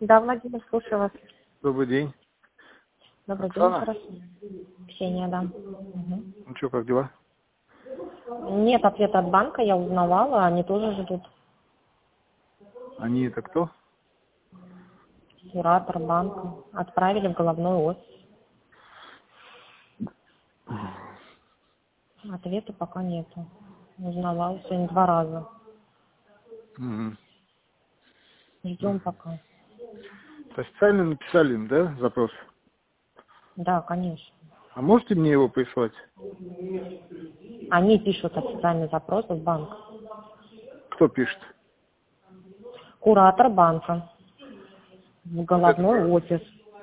Да, Владимир, слушаю вас. Добрый день. Добрый день, Оксана? хорошо. Ксения, да. Угу. Ну что, как дела? Нет ответа от банка, я узнавала, они тоже ждут. Они это кто? Куратор банка. Отправили в головной офис. Ответа пока нету. Узнавала сегодня 2 раза. Угу. Ждем пока. Официально написали им, да, запрос? Да, конечно. А можете мне его прислать? Они пишут официальный запрос в банк. Кто пишет? Куратор банка. В головной офис.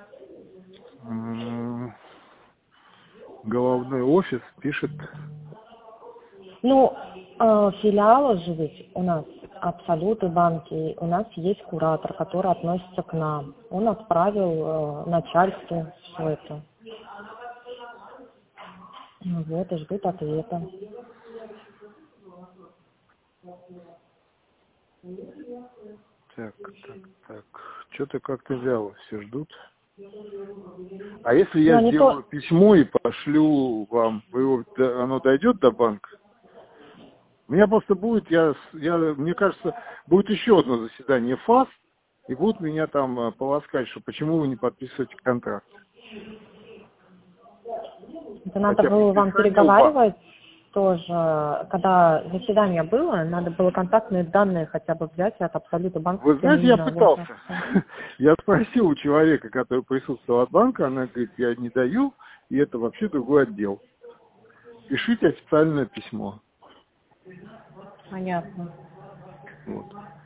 Головной офис пишет. Ну, филиалы же ведь у нас, Абсолют и банки, у нас есть куратор, который относится к нам. Он отправил начальству все это. Ну вот, и ждут ответа. Так. Что-то как-то вяло все ждут. А если я сделаю письмо и пошлю вам, оно дойдет до банка? У меня просто будет, мне кажется, будет еще одно заседание ФАС, и будут меня там полоскать, что почему вы не подписываете контракт. Это надо было вам переговаривать тоже, когда заседание было, надо было контактные данные хотя бы взять от Абсолюта банка. Вы знаете, я пытался. Я спросил у человека, который присутствовал от банка, она говорит, я не даю, и это вообще другой отдел. Пишите официальное письмо. Понятно. Вот.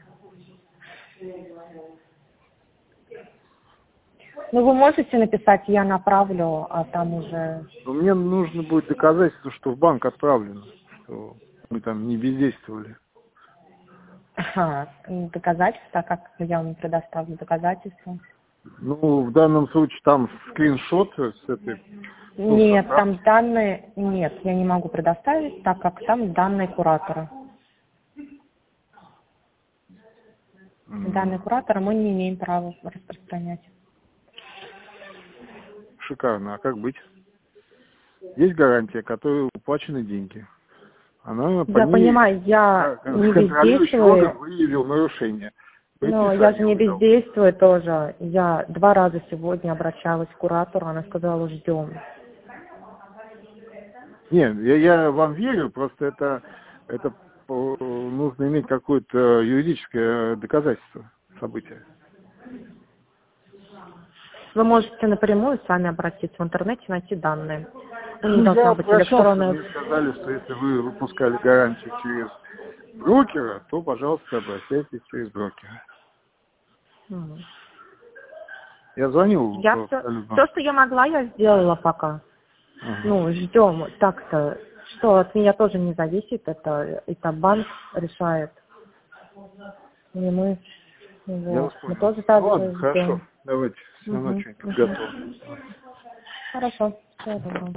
Ну, вы можете написать, я направлю, а там уже... Но мне нужно будет доказательство, что в банк отправлено, что мы там не бездействовали. Ага, доказательства, как я вам предоставлю доказательства? Ну, в данном случае там скриншот с этой... Нет, там данные... Нет, я не могу предоставить, так как там данные куратора. Данные куратора мы не имеем права распространять. Шикарно. А как быть? Есть гарантия, которой уплачены деньги. Она Я понимаю, я не бездействую. Выявил нарушение. Но я же не бездействую тоже. Я 2 раза сегодня обращалась к куратору, она сказала, ждем. Нет, я вам верю, просто это нужно иметь какое-то юридическое доказательство события. Вы можете напрямую сами обратиться в интернете, найти данные. У них должна быть электронная... Мне сказали, что если вы выпускали гарантию через брокера, то, пожалуйста, обращайтесь через брокера. Я звонил. Все, что я могла, я сделала пока. Ну, ждем. Так-то, что от меня тоже не зависит, это банк решает. И мы тоже так Ладно, ждем. хорошо. Давайте, все равно что-нибудь готово. Хорошо. Всего доброго.